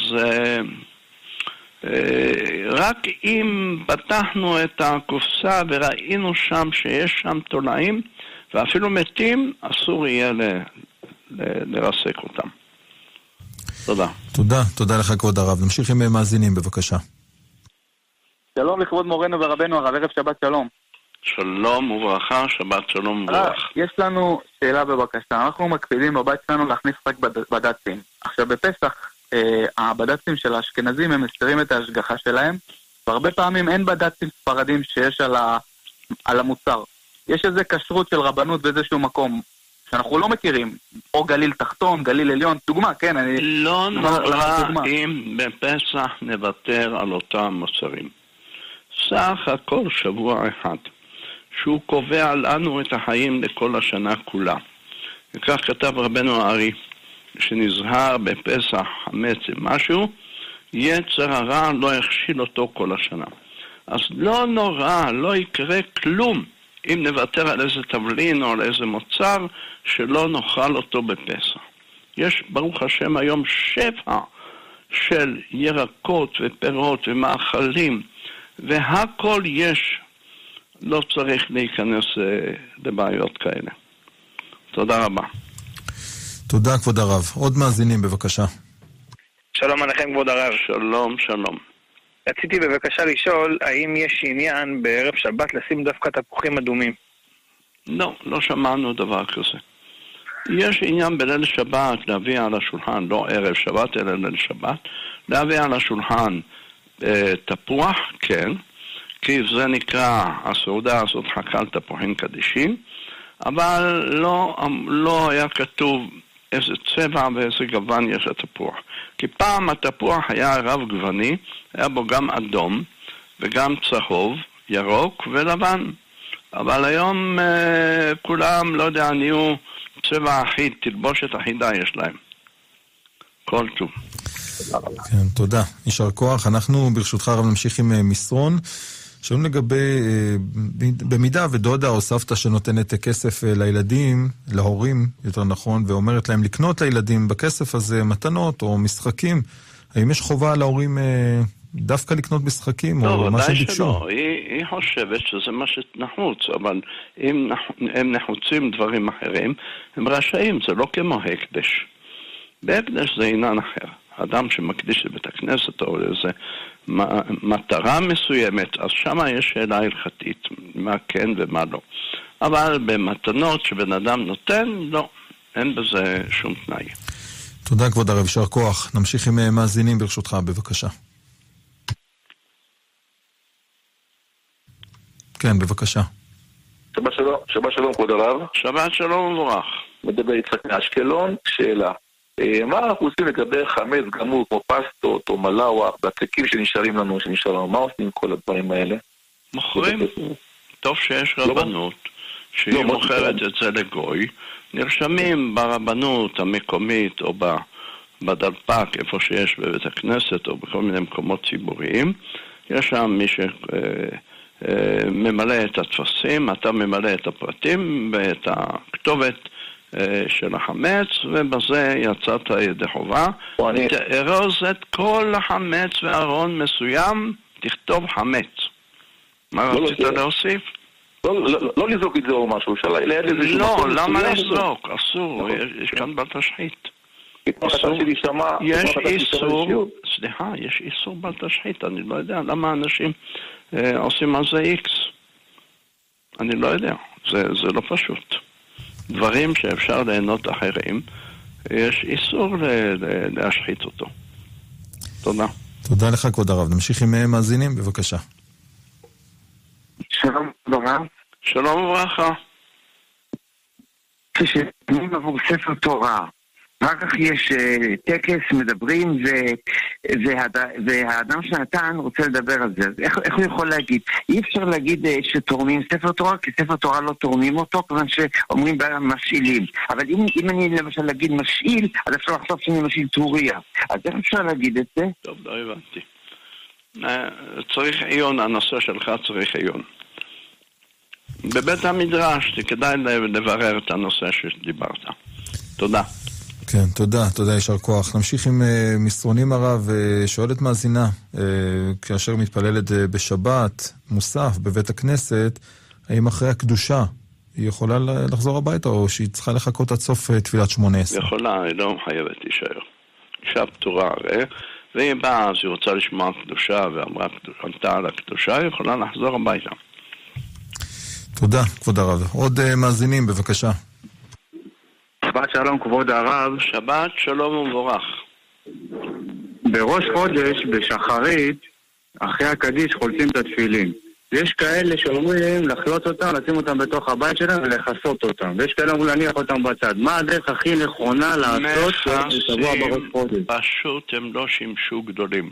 רק אם פתחנו את הקופסה וראינו שם שיש שם תולעים ואפילו מתים, אסור יהיה לרסק אותם. תודה. תודה לך כבוד הרב. נמשיך עם מאזינים בבקשה. שלום לכבוד מורנו ורבנו הרב, ערב שבת שלום. שלום וברכה, שבת שלום וברכה. יש לנו שאלה בבקשה, אנחנו מקפידים בבית שלנו להכניס רק בד"צים. עכשיו בפסח, הבד"צים של האשכנזים הם מסתירים את ההשגחה שלהם, והרבה פעמים אין בד"צים ספרדים שיש על המוצר. יש איזה כשרות של רבנות באיזשהו מקום שאנחנו לא מכירים, או גליל תחתון, גליל עליון, דוגמה, כן, אני... לא נורא אם בפסח נוותר על אותם מוצרים. סך הכל שבוע אחד, שהוא קובע לנו את החיים לכל השנה כולה. וכך כתב רבנו הארי, שנזהר בפסח חמץ עם משהו, יצר הרע לא יכשיל אותו כל השנה. אז לא נורא, לא יקרה כלום אם נוותר על איזה תבלין או על איזה מוצר שלא נאכל אותו בפסח. יש ברוך השם היום שפע של ירקות ופירות ומאכלים, והכל יש, לא צריך להיכנס לבעיות כאלה. תודה רבה. תודה כבוד הרב. עוד מאזינים בבקשה. שלום עליכם כבוד הרב. שלום, שלום. רציתי בבקשה לשאול, האם יש עניין בערב שבת לשים דווקא תפוחים אדומים? לא שמענו דבר כזה. יש עניין בליל שבת להביא על השולחן, לא ערב שבת אלא ליל שבת, להביא על השולחן תפוח, כן, כי זה נקרא, הסעודה הזאת חקל תפוחים קדישים, אבל לא היה כתוב איזה צבע ואיזה גוון יש התפוח. כי פעם התפוח היה רב גווני, היה בו גם אדום וגם צהוב, ירוק ולבן. אבל היום כולם, לא יודע, נהיו צבע אחיד, תלבושת אחידה יש להם. כל טוב. כן, תודה. יישר כוח. אנחנו ברשותך רב נמשיך עם מסרון. שאומרים לגבי, במידה ודודה או סבתא שנותנת כסף לילדים, להורים, יותר נכון, ואומרת להם לקנות לילדים בכסף הזה מתנות או משחקים, האם יש חובה להורים דווקא לקנות משחקים או מה שביקשו? לא, היא חושבת שזה מה שנחוץ, אבל אם הם נחוצים דברים אחרים, הם רשאים, זה לא כמו הקדש. בהקדש זה עניין אחר. אדם שמקדיש לבית הכנסת או איזה מטרה מסוימת, אז שם יש שאלה הלכתית, מה כן ומה לא. אבל במתנות שבן אדם נותן, לא, אין בזה שום תנאי. תודה כבוד הרב, יישר כוח. נמשיך עם מאזינים ברשותך, בבקשה. כן, בבקשה. שבת שלום, כבוד הרב. שבת שלום וברך. מדבר יצחק מאשקלון, שאלה. מה אנחנו עושים לגבי חמץ גמור, כמו פסטות או מלאווח, בצקים שנשארים לנו, מה עושים כל הדברים האלה? מוכרים. טוב שיש רבנות, שהיא מוכרת את זה לגוי, נרשמים ברבנות המקומית או בדלפק, איפה שיש בבית הכנסת או בכל מיני מקומות ציבוריים, יש שם מי שממלא את התפסים, אתה ממלא את הפרטים ואת הכתובת של החמץ, ובזה יצאת ידי חובה. תארוז את כל החמץ וארון מסוים, תכתוב חמץ. מה רצית להוסיף? לא לזרוק את זה או משהו, לא, למה לזרוק? אסור, יש כאן בל תשחית. יש איסור, סליחה, יש איסור בל תשחית, אני לא יודע למה אנשים עושים על זה איקס. אני לא יודע, זה לא פשוט. דברים שאפשר ליהנות אחרים, יש איסור להשחית אותו. תודה. תודה לך, כבוד הרב. נמשיך עם מאזינים, בבקשה. שלום, ברב. שלום וברכה. כששמים עבור ספר תורה, אחר כך יש טקס, מדברים, והאדם שנתן רוצה לדבר על זה. אז איך הוא יכול להגיד? אי אפשר להגיד שתורמים ספר תורה, כי ספר תורה לא תורמים אותו, כיוון שאומרים משאילים. אבל אם אני למשל להגיד משאיל, אז אפשר לחשוב שאני משאיל טוריה. אז איך אפשר להגיד את זה? טוב, לא הבנתי. צריך עיון, הנושא שלך צריך עיון. בבית המדרש, כדאי לברר את הנושא שדיברת. תודה. כן, תודה, ישר כוח. נמשיך עם מסרונים הרב, שואלת מאזינה, כאשר מתפללת בשבת, מוסף, בבית הכנסת, האם אחרי הקדושה היא יכולה לחזור הביתה, או שהיא צריכה לחכות עד סוף תפילת 18? יכולה, היא לא מחייבת להישאר. אישה פטורה הרי, והיא באה, אז היא רוצה לשמוע קדושה, וענתה על הקדושה, היא יכולה לחזור הביתה. תודה, כבוד הרב. עוד מאזינים, בבקשה. שבת שלום, כבוד הרב. שבת שלום ומבורך. בראש חודש, בשחרית, אחרי הקדיש חולצים את התפילין. ויש כאלה שאומרים לחלוט אותם, לשים אותם בתוך הבית שלהם ולחסות אותם. ויש כאלה אומרים להניח אותם בצד. מה הדרך הכי נכונה לעשות בשבוע בראש חודש? פשוט הם לא שימשו גדולים.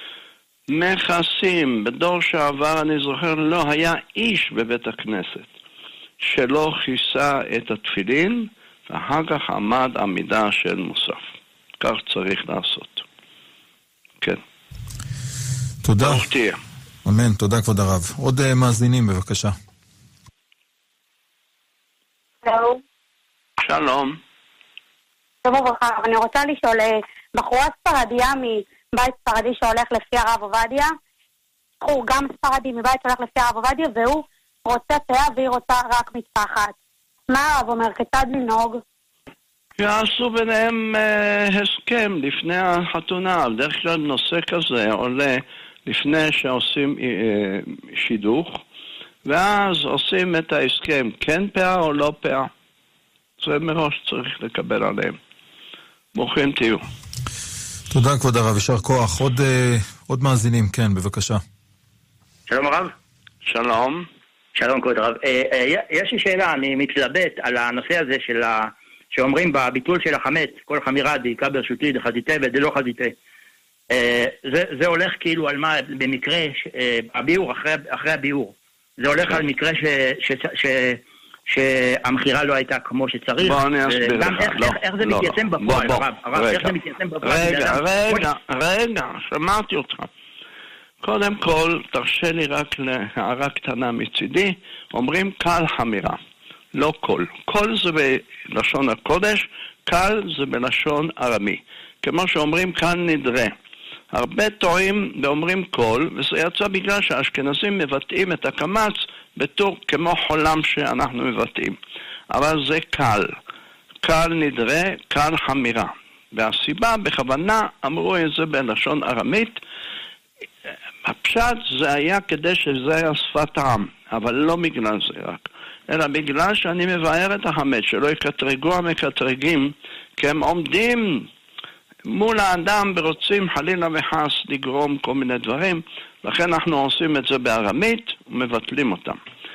מכסים, בדור שעבר אני זוכר לא היה איש בבית הכנסת שלא כיסה את התפילין ואחר כך עמד עמידה של מוסף. כך צריך לעשות. כן. תודה. ברוך תהיה. אמן, תודה כבוד הרב. עוד מאזינים בבקשה. שלום. שלום. טוב וברכה, אני רוצה לשאול, בחורה ספרדיה מבית ספרדי שהולך לפי הרב עובדיה, הוא גם ספרדי מבית שהולך לפי הרב עובדיה, והוא רוצה פאה והיא רוצה רק מטפחת. מה הרב אומר? כיצד לנהוג? יעשו ביניהם הסכם לפני החתונה. בדרך כלל נושא כזה עולה לפני שעושים שידוך, ואז עושים את ההסכם, כן פאה או לא פאה. זה מראש צריך לקבל עליהם. ברוכים תהיו. תודה כבוד הרב, ישר כוח. עוד מאזינים, כן, בבקשה. שלום הרב. שלום. שלום כבוד הרב. יש לי שאלה, אני מתלבט על הנושא הזה שאומרים בביטול של החמץ, כל חמירה דיקה ברשותי דחזיתה ודלא חזיתה. זה הולך כאילו על מה, במקרה, הביאור, אחרי הביאור. זה הולך על מקרה שהמחירה לא הייתה כמו שצריך. בוא אני אסביר לך. איך זה מתיישם בפועל, הרב? איך זה מתיישם בפועל? רגע, שמעתי אותך. קודם כל, תרשה לי רק להערה קטנה מצידי, אומרים קל חמירה, לא קול. קול זה בלשון הקודש, קל זה בלשון ארמי. כמו שאומרים כאן נדרה. הרבה טועים ואומרים קול, וזה יצא בגלל שהאשכנזים מבטאים את הקמץ בתור כמו חולם שאנחנו מבטאים. אבל זה קל. קל נדרה, קל חמירה. והסיבה בכוונה אמרו את זה בלשון ארמית, הפשט זה היה כדי שזה היה שפת העם, אבל לא בגלל זה רק, אלא בגלל שאני מבאר את החמץ, שלא יקטרגו המקטרגים, כי הם עומדים מול האדם ורוצים חלילה וחס לגרום כל מיני דברים, לכן אנחנו עושים את זה בארמית ומבטלים אותם.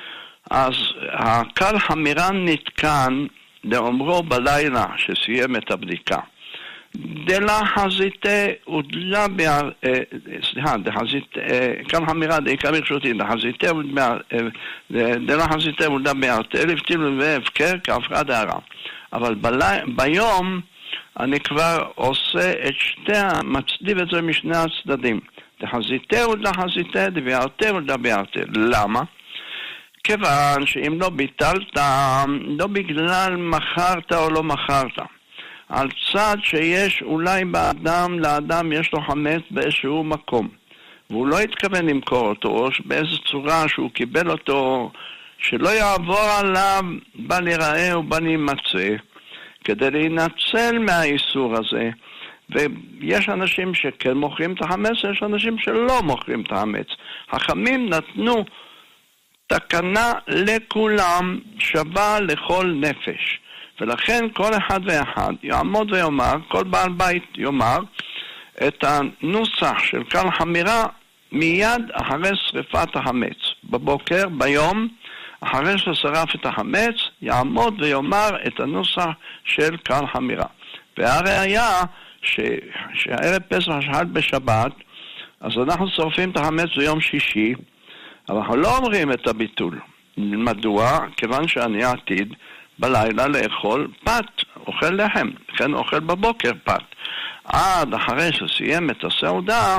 אז הקל חמירן נתקן לאומרו בלילה שסיים את הבדיקה. דלה חזיתה ודלה קל חמירן דעיקה ברשותי, דלה חזיתה ודלה בארתה, לפתיל והפקר כאפרד הערה. אבל ביום אני כבר עושה את מצליב את זה משני הצדדים. דחזיתה ודחזיתה, דביארתה ודביארתה. למה? כיוון שאם לא ביטלת, לא בגלל מכרת או לא מכרת. על צד שיש אולי לאדם יש לו חמץ באיזשהו מקום, והוא לא התכוון למכור אותו, או באיזו צורה שהוא קיבל אותו, שלא יעבור עליו בל ייראה ובל יימצא, כדי להינצל מהאיסור הזה. ויש אנשים שכן מוכרים את החמץ, יש אנשים שלא מוכרים את החמץ. החכמים נתנו תקנה לכולם, שווה לכל נפש. ולכן כל אחד ואחד יעמוד ויאמר, כל בעל בית יאמר את הנוסח של קל חמירה מיד אחרי שריפת החמץ. בבוקר, ביום, אחרי ששרף את החמץ, יעמוד ויאמר את הנוסח של קל חמירה. והראיה שהערב פסח שחל בשבת, אז אנחנו שורפים את החמץ ביום שישי, אבל אנחנו לא אומרים את הביטול. מדוע? כיוון שאני עתיד בלילה לאכול פת, אוכל לחם, לכן אוכל בבוקר פת. עד אחרי שסיים את הסעודה,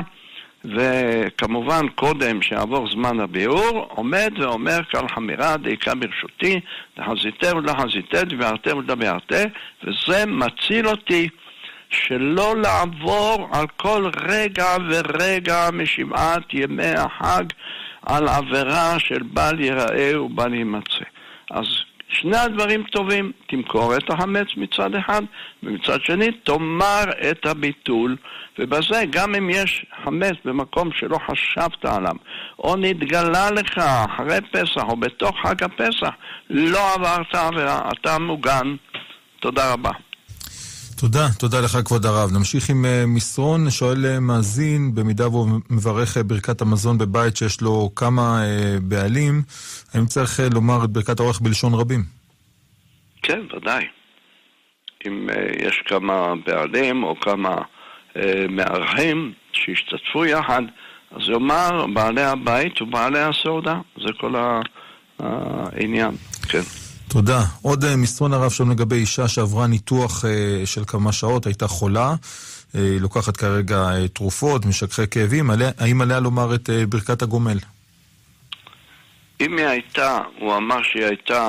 וכמובן קודם שעבור זמן הביאור, עומד ואומר קל חמירה דעיקה ברשותי, לחזיתה ולחזיתה, דביארתה ולדביארתה, וזה מציל אותי שלא לעבור על כל רגע ורגע משבעת ימי החג על עבירה של בל ייראה ובל יימצא. אז שני הדברים טובים, תמכור את החמץ מצד אחד, ומצד שני תאמר את הביטול, ובזה גם אם יש חמץ במקום שלא חשבת עליו, או נתגלה לך אחרי פסח או בתוך חג הפסח, לא עברת עבירה, אתה מוגן. תודה רבה. תודה לך כבוד הרב. נמשיך עם מסרון. שואל מאזין, במידה והוא מברך ברכת המזון בבית שיש לו כמה בעלים, האם צריך לומר את ברכת האורח בלשון רבים? כן, ודאי. אם יש כמה בעלים או כמה מארחים שהשתתפו יחד, אז יאמר בעלי הבית ובעלי הסעודה. זה כל העניין. כן. תודה. עוד מסרון הרב שם לגבי אישה שעברה ניתוח של כמה שעות, הייתה חולה, היא לוקחת כרגע תרופות, משככי כאבים, האם עליה לומר את ברכת הגומל? אם היא הייתה, הוא אמר שהיא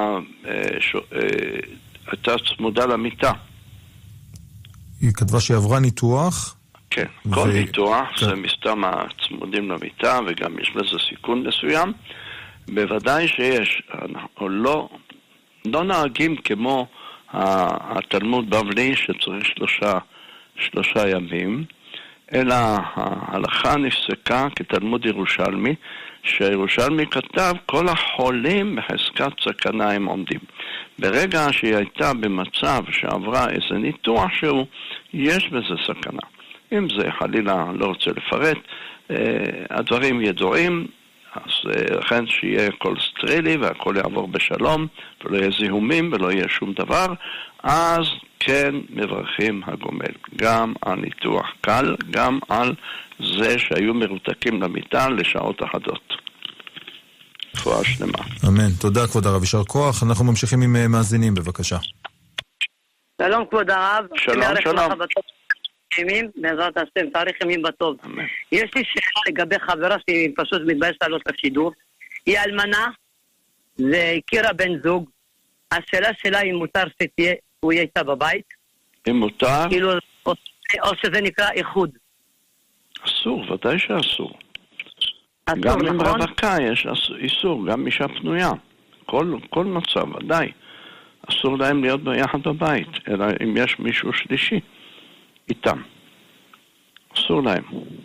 הייתה צמודה למיטה. היא כתבה שהיא עברה ניתוח? כן, כל ניתוח זה מסתם הצמודים למיטה, וגם יש לזה סיכון מסוים. בוודאי שיש, אנחנו לא נהגים כמו התלמוד בבלי שצריך שלושה ימים, אלא ההלכה נפסקה כתלמוד ירושלמי, שהירושלמי כתב כל החולים בחזקת סכנה הם עומדים. ברגע שהיא הייתה במצב שעברה איזה ניתוח שהוא, יש בזה סכנה. אם זה חלילה לא רוצה לפרט, הדברים ידועים, אז לכן שיהיה הכל סטרילי והכל יעבור בשלום ולא יהיה זיהומים ולא יהיה שום דבר, אז כן מברכים הגומל, גם על ניתוח קל, גם על זה שהיו מרותקים למיטה לשעות אחדות. רפואה שלמה. אמן. תודה כבוד הרב, יישר כוח. אנחנו ממשיכים עם מאזינים, בבקשה. שלום כבוד הרב. שלום, שלום. ימים, בעזרת השם, תאריך ימים בטוב. יש לי שאלה לגבי חברה שהיא פשוט מתביישת לעלות לשידור. היא אלמנה, והכירה בן זוג. השאלה שלה היא מותר שתהיה, הוא יהיה איתה בבית. אם מותר? כאילו, או שזה נקרא איחוד. אסור, ודאי שאסור. אסור, גם נכון? עם רווקה יש איסור, גם אישה פנויה. כל מצב, ודאי. אסור להם להיות ביחד בבית, אלא אם יש מישהו שלישי. איתם. אסור להם.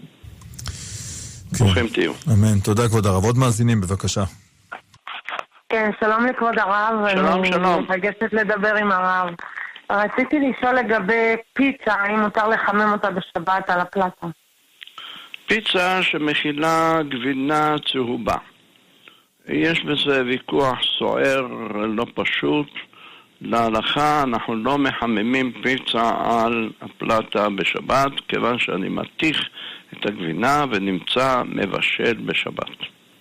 ברוכים תהיו. אמן. תודה כבוד הרב. עוד מאזינים, בבקשה. כן, שלום לכבוד הרב. שלום, שלום. אני מתרגשת לדבר עם הרב. רציתי לשאול לגבי פיצה, האם מותר לחמם אותה בשבת על הפלטה? פיצה שמכילה גבינה צהובה. יש בזה ויכוח סוער, לא פשוט. להלכה אנחנו לא מחממים פיצה על הפלטה בשבת, כיוון שאני מתיך את הגבינה ונמצא מבשל בשבת.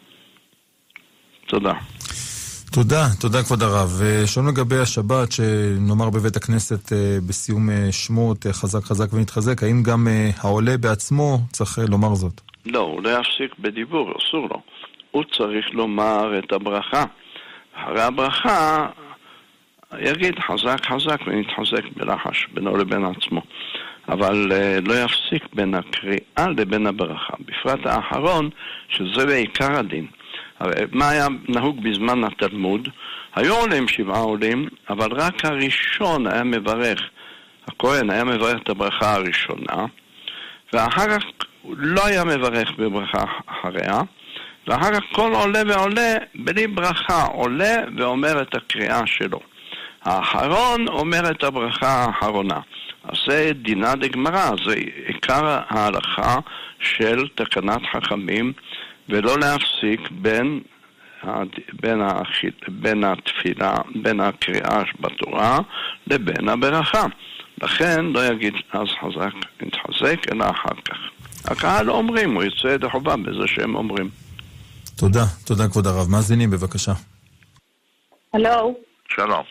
תודה. תודה כבוד הרב. שואל לגבי השבת, שנאמר בבית הכנסת בסיום שמות חזק חזק ונתחזק, האם גם העולה בעצמו צריך לומר זאת? לא, הוא לא יפסיק בדיבור, אסור לו. הוא צריך לומר את הברכה. אחרי הברכה יגיד חזק חזק ונתחזק בלחש בינו לבין עצמו. אבל לא יפסיק בין הקריאה לבין הברכה. בפרט האחרון, שזה בעיקר הדין. מה היה נהוג בזמן התלמוד? היו עולים 7 עולים, אבל רק הראשון היה מברך, הכהן היה מברך את הברכה הראשונה, ואחר כך לא היה מברך בברכה אחריה, ואחר כך כל עולה ועולה בלי ברכה עולה ואומר את הקריאה שלו. האחרון אומר את הברכה האחרונה. אז זה דינה דגמרא, זה עיקר ההלכה של תקנת חכמים, ולא להפסיק בין התפילה, בין הקריאה בתורה לבין הברכה. לכן לא יגיד אז חזק נתחזק, אלא אחר כך. הקהל אומרים, הוא יוצא ידי חובה בזה שהם אומרים. תודה כבוד הרב. מאזינים בבקשה. הלו. שלום.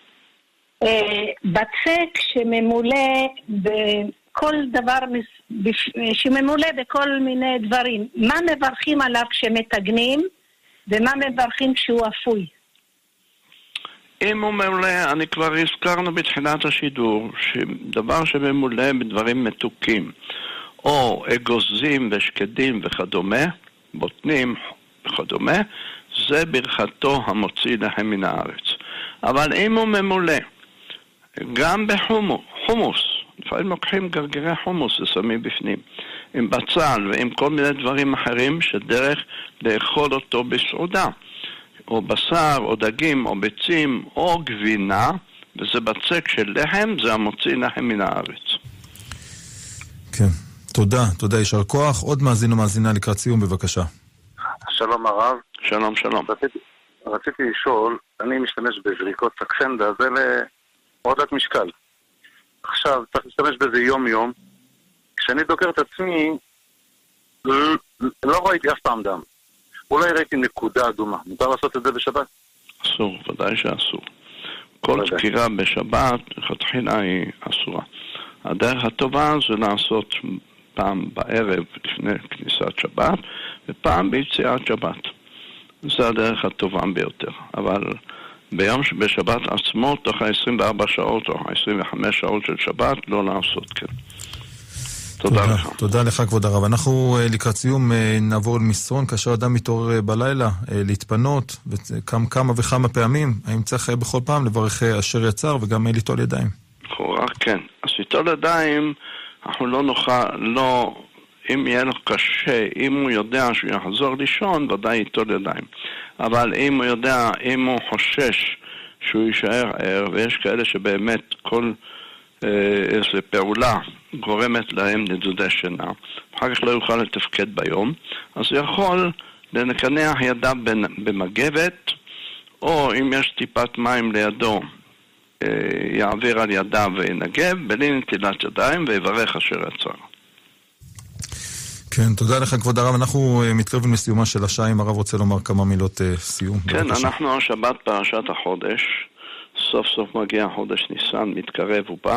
בצק שממולא בכל דבר, שממולא בכל מיני דברים, מה מברכים עליו כשמתגנים ומה מברכים כשהוא אפוי? אם הוא ממולא, אני כבר הזכרנו בתחילת השידור, שדבר שממולא בדברים מתוקים, או אגוזים ושקדים וכדומה, בוטנים וכדומה, זה ברכתו המוציא להם מן הארץ. אבל אם הוא ממולא, גם בחומוס, לפעמים לוקחים גרגירי חומוס ושמים בפנים, עם בצל ועם כל מיני דברים אחרים שדרך לאכול אותו בסעודה, או בשר, או דגים, או ביצים, או גבינה, וזה בצק של לחם, זה המוציא להם מן הארץ. כן, תודה, יישר כוח. עוד מאזין או מאזינה לקראת סיום, בבקשה. שלום הרב. שלום. רציתי לשאול, אני משתמש בזריקות סקסנדה, זה להורדת משקל. עכשיו, צריך להשתמש בזה יום-יום. כשאני דוקר את עצמי, לא ראיתי אף פעם דם. אולי ראיתי נקודה אדומה. מותר לעשות את זה בשבת? אסור, ודאי שאסור. כל דקירה בשבת, לכתחילה היא אסורה. הדרך הטובה זה לעשות פעם בערב לפני כניסת שבת, ופעם ביציאת שבת. זה הדרך הטובה ביותר. אבל ביום שבשבת עצמו, תוך ה-24 שעות או ה-25 שעות של שבת, לא לעשות כן. תודה לך. תודה לך כבוד הרב. אנחנו לקראת סיום נעבור למסרון, כאשר אדם מתעורר בלילה להתפנות, כמה וכמה פעמים, האם צריך בכל פעם לברך אשר יצר וגם ליטול ידיים? כן. אז ליטול ידיים, אנחנו לא נוכל, אם יהיה לו קשה, אם הוא יודע שהוא יחזור לישון, ודאי ליטול ידיים. אבל אם הוא יודע, אם הוא חושש שהוא יישאר ער, ויש כאלה שבאמת כל איזו פעולה גורמת להם נדודי שינה, אחר כך לא יוכל לתפקד ביום, אז הוא יכול לנקנח ידיו במגבת, או אם יש טיפת מים לידו, יעביר על ידיו וינגב, בלי נטילת ידיים, ויברך אשר יצר. כן, תודה לך כבוד הרב. אנחנו מתקרבים לסיומה של השעה, אם הרב רוצה לומר כמה מילות סיום. כן, בבקשה. אנחנו השבת פרשת החודש, סוף סוף מגיע חודש ניסן, מתקרב ובא.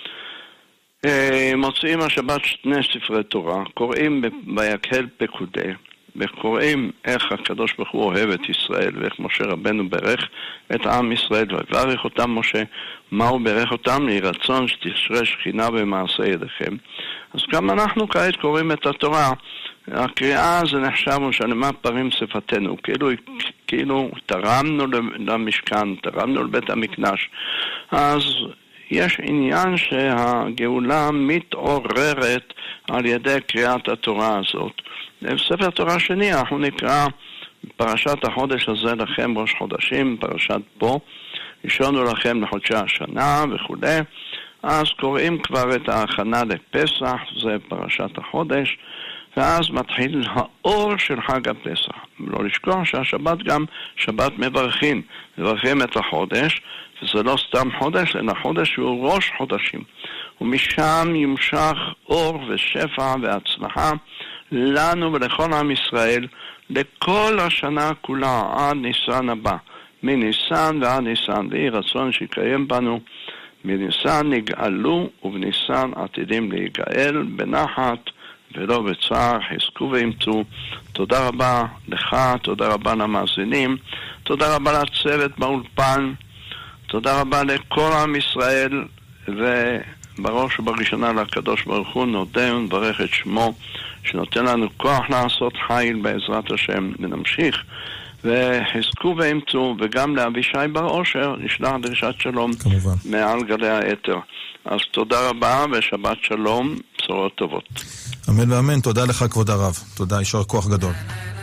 מוצאים השבת 2 ספרי תורה, קוראים ויקהל פקודי, וקוראים איך הקדוש ברוך הוא אוהב את ישראל, ואיך משה רבנו ברך את עם ישראל, וברך אותם משה, מה הוא ברך אותם? יהי רצון שתשרה שכינה במעשה ידיכם. אז גם אנחנו כעת קוראים את התורה, הקריאה זה נחשב ושלמה פרים שפתנו, כאילו תרמנו למשכן, תרמנו לבית המקדש. אז יש עניין שהגאולה מתעוררת על ידי קריאת התורה הזאת. בספר תורה שני אנחנו נקרא פרשת החודש הזה לכם ראש חודשים, פרשת בו, ראשונו לכם לחודשי השנה וכו'. אז קוראים כבר את ההכנה לפסח, זה פרשת החודש, ואז מתחיל האור של חג הפסח. לא לשכוח שהשבת גם שבת מברכים את החודש, וזה לא סתם חודש, אלא חודש שהוא ראש חודשים. ומשם ימשך אור ושפע והצלחה לנו ולכל עם ישראל, לכל השנה כולה עד ניסן הבא. מניסן ועד ניסן, ויהי רצון שיקיים בנו. מניסן נגאלו ובניסן עתידים להיגאל בנחת ולא בצער. חזקו ואמצו. תודה רבה לך, תודה רבה למאזינים, תודה רבה לצוות באולפן, תודה רבה לכל עם ישראל, ובראש ובראשונה לקדוש ברוך הוא נודה ונברך את שמו שנותן לנו כוח לעשות חיל בעזרת השם. ונמשיך וחזקו ואמצו, וגם לאבישי בר אושר נשלח דרישת שלום כמובן מעל גלי האתר. אז תודה רבה ושבת שלום, בשורות טובות. אמן ואמן. תודה לך כבוד הרב, תודה, יישר כוח גדול.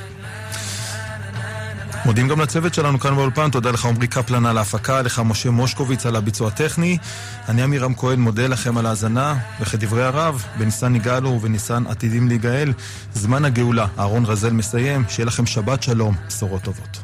מודים גם לצוות שלנו כאן באולפן, תודה לך עמרי קפלן על ההפקה, לך משה מושקוביץ על הביצוע הטכני, אני אמירם כהן מודה לכם על ההאזנה, וכדברי הרב, בניסן נגאלו ובניסן עתידים להיגאל, זמן הגאולה. אהרון רזל מסיים, שיהיה לכם שבת שלום, בשורות טובות.